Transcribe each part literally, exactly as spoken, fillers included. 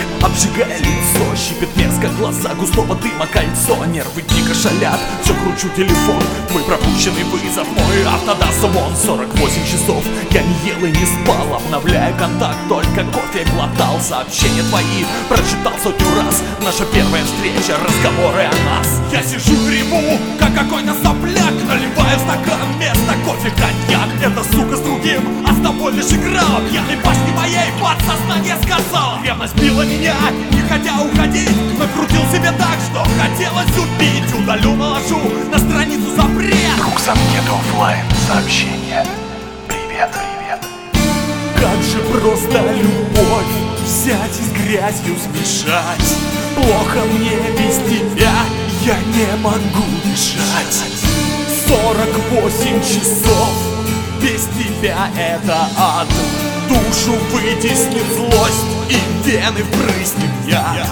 обжигая лицо. Щипет мерзко глаза, густого дыма кольцо. Нервы дико шалят, все кручу телефон. Твой пропущенный вызов, мой автодас вон. Сорок восемь часов я не ел и не спал, обновляя контакт, только кофе глотал. Сообщения твои прочитал сотню раз. Наша первая встреча, разговоры о нас. Я сижу и реву, как какой-то сопляк. Наливаю в стакан вместо кофе коньяк. Эта сука с другим, а с тобой лишь играла. Пьяной башни моей подсознание сказала. Ревность била меня, не хотя уходить. Накрутил себе так, что хотелось убить. Удалю, наложу на страницу запрет. Круг замкнет оффлайн сообщения. Привет, привет. Как же просто любовь взять и с грязью смешать. Плохо мне без тебя, я не могу дышать. Сорок восемь часов без тебя это ад. Душу вытеснит злость и в вены впрыснет яд.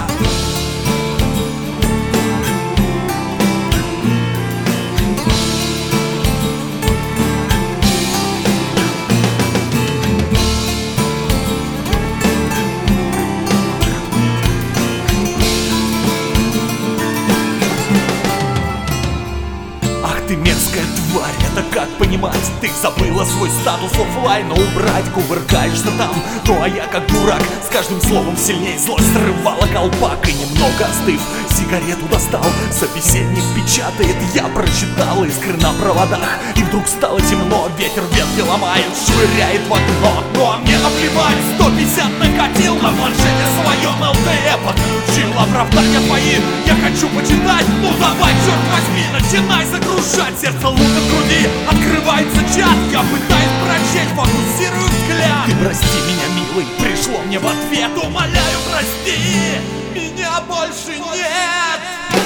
Ты мерзкая тварь, это как понимать? Ты забыла свой статус оффлайна убрать. Кувыркаешься там, ну а я как дурак с каждым словом сильней злость срывала колпак. И немного остыв, сигарету достал. Собеседник печатает, я прочитал. Искры на проводах, и вдруг стало темно. Ветер ветки ломает, швыряет в окно. Ну а мне наплевать, сто пятьдесят накатил. На планшете своем эл тэ е подключил. Оправдания твои я хочу почитать. Ну давай, черт возьми, начинай загружать. Сердце лунно в груди, открывается чат. Я пытаюсь прочесть, фокусирую взгляд. Ты прости меня, милый, пришло мне в ответ. Умоляю, прости, меня больше нет.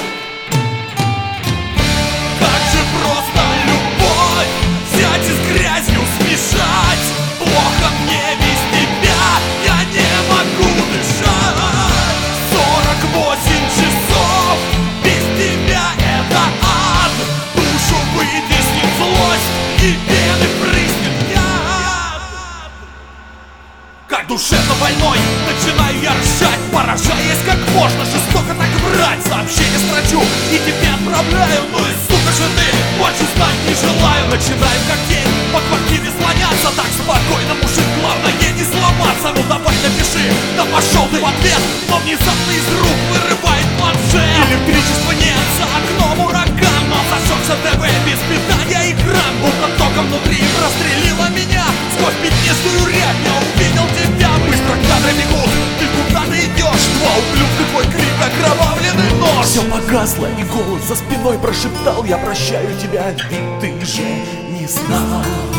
Как же просто любовь взять и с грязью смешать. Плохо мне без тебя, я не могу дышать. Сорок восемь часов без тебя это ад. Душу вытеснит злость и вены прыснет яд. Как душевно больной начинаю я рычать, поражаясь, как можно жестоко так врать. Сообщение строчу и тебе отправляю. Ну и сука же ты, больше знать не желаю. Начинаю как день по квартире слоняться. Так спокойно, мужик, главное не сломаться. Ну давай напиши, да пошел ты в ответ. Но внезапно из рук вырывает планшет. Электричества нет, за окном ураган. Но зажегся тэ вэ без питания экран. Будто током внутри прострелила меня. Сквозь пятнистую рябь я увидел тебя. Быстро кадры бегут, ты куда ты идешь? Два ублюдка, твой крик, окровавленный нож. Все погасло, и голос за спиной прошептал: я прощаю тебя, ведь ты же не знал.